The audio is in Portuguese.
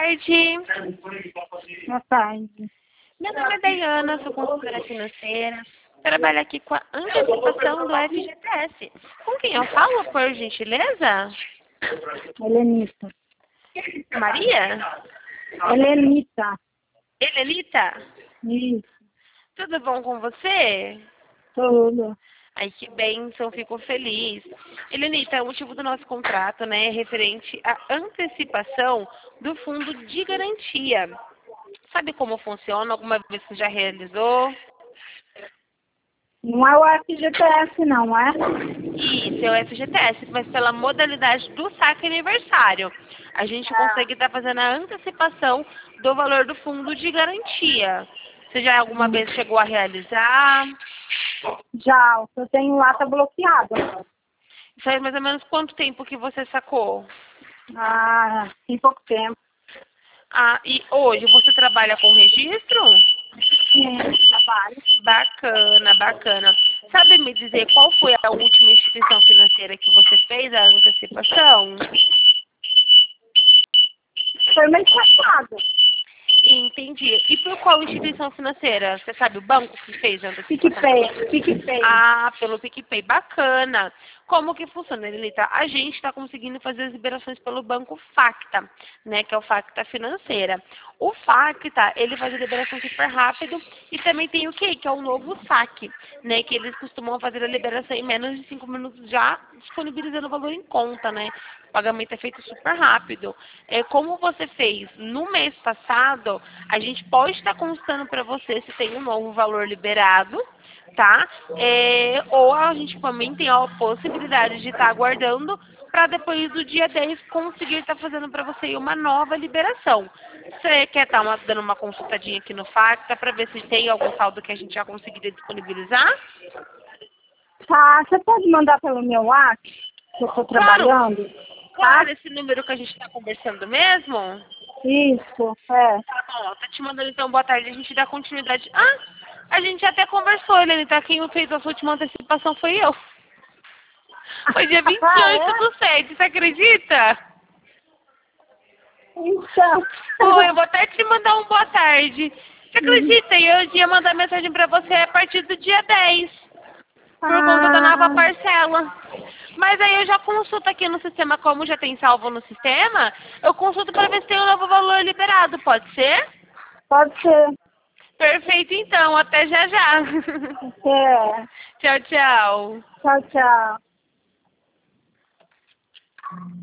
tarde. Boa tarde. Meu nome é Dayana, sou consultora financeira. Trabalho aqui com a antecipação do FGTS. Com quem eu falo, por gentileza? Helenita. Maria? Helenita. Helenita? Isso. Tudo bom com você? Tudo. Ai, que bênção, fico feliz. Helenita, o motivo do nosso contrato, né, é referente à antecipação do fundo de garantia. Sabe como funciona? Alguma vez você já realizou? Não é o FGTS, não é? Isso, é o FGTS, mas pela modalidade do saque aniversário. A gente consegue estar fazendo a antecipação do valor do fundo de garantia. Você já alguma vez chegou a realizar? Já, o que eu tenho lá tá bloqueado. Faz mais ou menos quanto tempo que você sacou? Tem pouco tempo. Ah, e hoje você trabalha com registro? Sim, trabalho. Bacana, bacana. Sabe me dizer qual foi a última instituição financeira que você fez a antecipação? Foi mês passado. Entendi. E por qual instituição financeira? Você sabe o banco que fez a antecipação? PicPay. Ah, pelo PicPay. Bacana. Como que funciona, Elita? A gente está conseguindo fazer as liberações pelo banco Facta, né? Que é o Facta Financeira. O Facta, ele faz a liberação super rápido e também tem o quê? Que é o novo saque, né? Que eles costumam fazer a liberação em menos de 5 minutos já disponibilizando o valor em conta, né? O pagamento é feito super rápido. Como você fez no mês passado, a gente pode estar constando para você se tem um novo valor liberado, tá? Ou a gente também tem a possibilidade de estar aguardando para depois do dia 10 conseguir estar fazendo para você uma nova liberação. Você quer estar dando uma consultadinha aqui no Facta para ver se tem algum saldo que a gente já conseguiria disponibilizar? Tá, você pode mandar pelo meu WhatsApp, que eu tô trabalhando? Claro, esse número que a gente está conversando mesmo? Isso, é. Tá bom, tá te mandando então boa tarde, a gente dá continuidade. Ah, a gente até conversou, Helene, tá? Quem fez a sua última antecipação foi eu. Foi dia 28 do 7, você acredita? Então. Foi, eu vou até te mandar um boa tarde. Você acredita? E eu ia mandar mensagem pra você a partir do dia 10, por conta da nova parcela. Mas aí eu já consulto aqui no sistema, como já tem salvo no sistema, eu consulto para ver se tem um novo valor liberado, pode ser? Pode ser. Perfeito, então. Até já já. É. Tchau, tchau. Tchau, tchau.